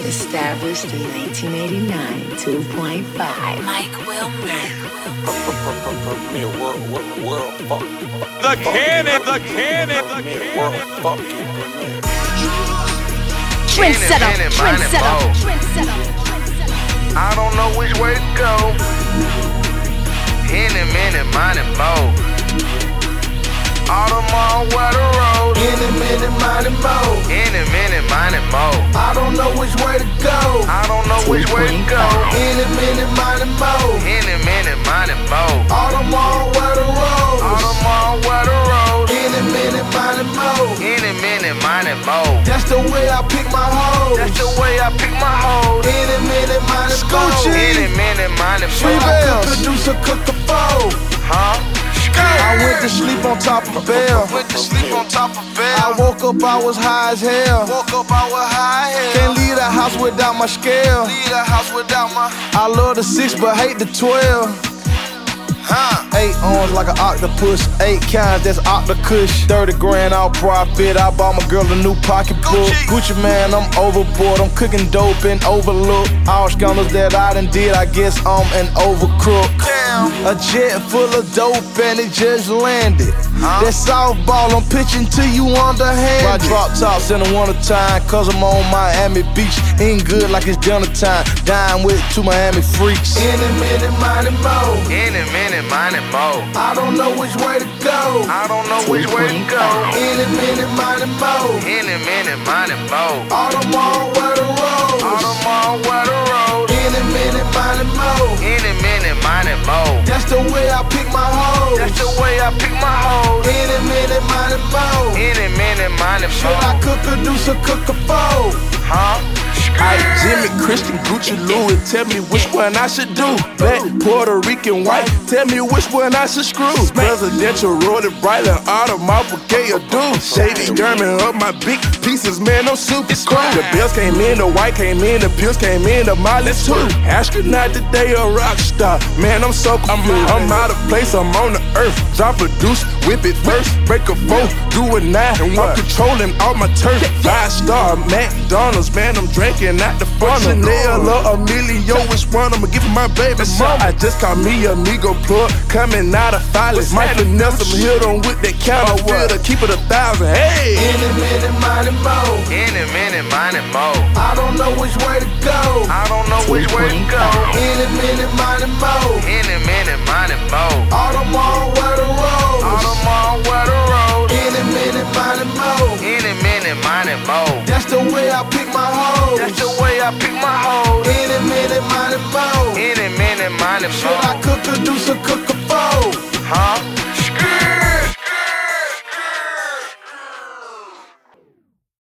Established in 1989, 2.5. Mike Wilmer. The cannon. Trendsetter. I don't know which way to go. Any minute, mine and mo. Audemars, where the road. Any minute, mine and mo. Any minute, mine and mo. I don't know which way to go. I don't know which way to go. Any minute, mine and mo. Any minute, mine and mo. Audemars, where the road. Audemars, where the road. Any minute, mine and mo. Any minute, mine and mo. That's the way I pick my hoes. That's the way I pick my hoes. Any minute, mine and mo. Any minute, mine and mo. I could produce a cook a foe. Huh? I went to sleep on top of a bell. I woke up, I was high as hell. Can't leave the house without my scale. I love the 6 but hate the 12. 8 arms like an octopus, 8 kinds, that's octacush. 30 grand all profit, I bought my girl a new pocketbook. Gucci man, I'm overboard, I'm cooking dope and overlook. All scandals that I done did, I guess I'm an overcrook. A jet full of dope and it just landed. That softball, I'm pitching to you underhand. I drop tops in the wintertime, cause I'm on Miami Beach. Ain't good like it's dinner time, dying with 2 Miami freaks. Any minute, mine and mo. Any minute, mine and mo. I don't know which way to go. I don't know which way to go. Any minute, mine and mo. Any minute, mine and mo. Audemars, where the road. Audemars, where the road. Any minute, mine and mo. Any minute, mine and mo. That's the way I pick my hoes. That's the way I pick my hoes. Any minute, mine and mo. Any minute, mine and mo. Should I cook a deuce or cook a foe? Huh? Ike, Jimmy, Christian, Gucci, Louis, tell me which one I should do. Black, Puerto Rican, white, tell me which one I should screw. Presidential, rolling bright, and Audemars, bouquet of dudes. Shady German up my big pieces, man, I'm super cool. The bills came in, the white came in, the pills came in, the mileage too. Astronaut today, a rock star, man, I'm so confused. I'm out of place, I'm on the earth. Drop a deuce, whip it first, break a 4, do a 9. I'm controlling all my turf. 5-star McDonald's, man, I'm drinking out the funnel. Chanel or Emilio, which one I'ma give my baby mama? I just caught me a Migo plug coming out of Filus. Might finesse him, hit him with that counterfeit to keep it 1,000. Hey! Any minute, mine and mo. Any minute, mine and mo. I don't know which way to go. I don't know which way to go. Any minute, mine and mo. Any minute, mine and mo. Audemars, where the road. Audemars, where the road. Any minute, mine and mo. Any minute, mine and mo. That's the way I pick my hoes. That's the way I pick my hoes. Any minute, mine and mo. Any minute, mine and mo. Should I cook a deuce or cook